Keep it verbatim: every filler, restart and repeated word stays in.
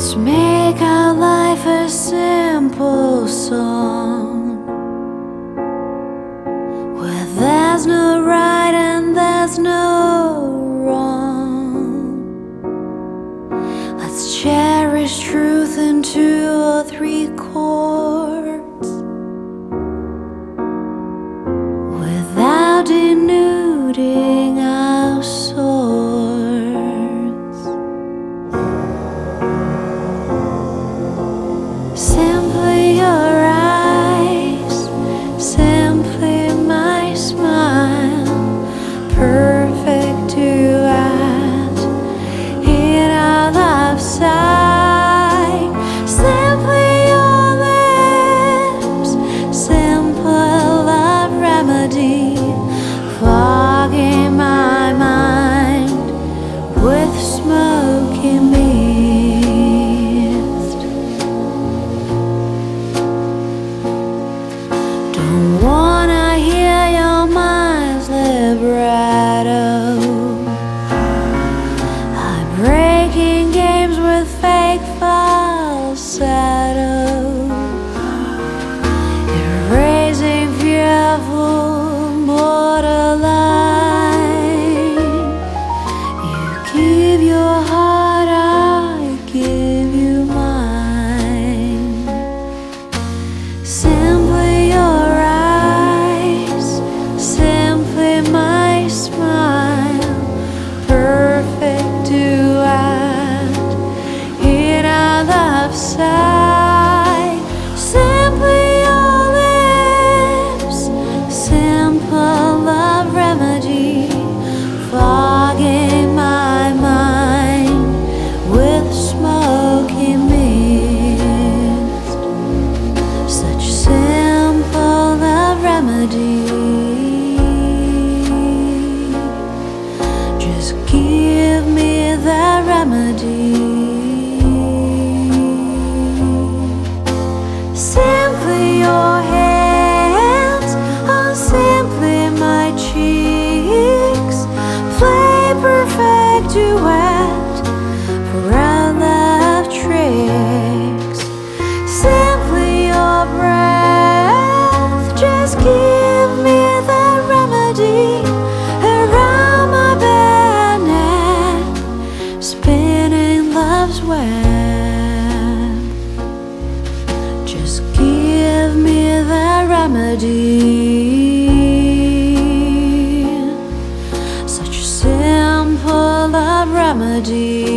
Let's make our life a simple song where there's no right and there's no wrong. Let's cherish truth in two or three chords without denuding our swords. Simply your eyes, simply my smile, perfect duet in our love sight. Simply your lips, simple love remedy, fogging my mind with smoky mist. Don't wanna hear your mind's libretto. I'm breaking games with fake falsetto, erasing fearful borderline. You give your heart, I give you mine. Simply your eyes, simply my smile, perfect duet in our love sight. Simply your lips, simple love remedy, fogging my mind with smoky mist. Such simple love remedy. Just give me that remedy. Simply your hands on simply my cheeks, play perfect duet for our love tricks. Simply your breath, just give me that remedy around my bare neck, spinning love's web. Just give me that remedy. Such simple love remedy.